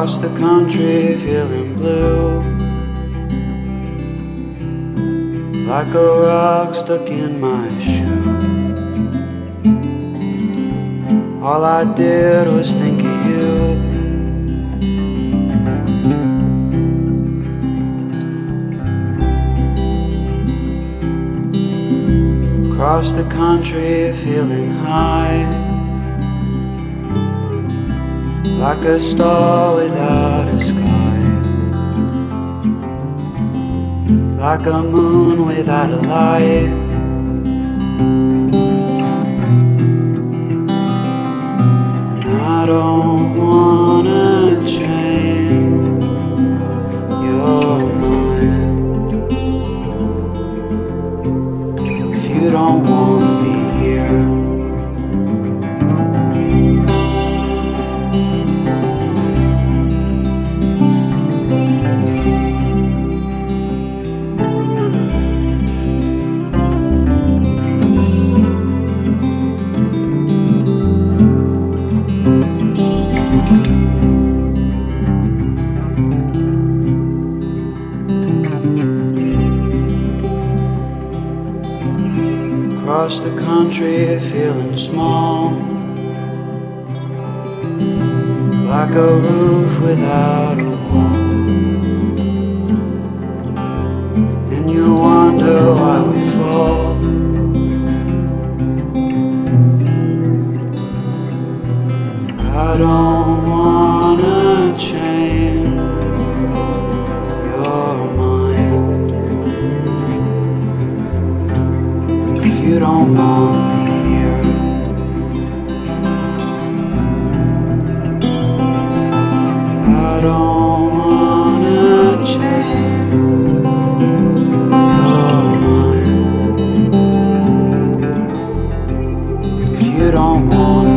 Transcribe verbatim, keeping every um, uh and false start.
Across the country feeling blue, like a rock stuck in my shoe. All I did was think of you. Across the country feeling high, like a star without a sky, like a moon without a light. And I don't wanna change your mind if you don't wanna be here. Across the country feeling small, like a roof without a wall. And you wonder why we fall. I don't wanna change your mind if you don't wanna be here. I don't wanna change your mind if you don't wanna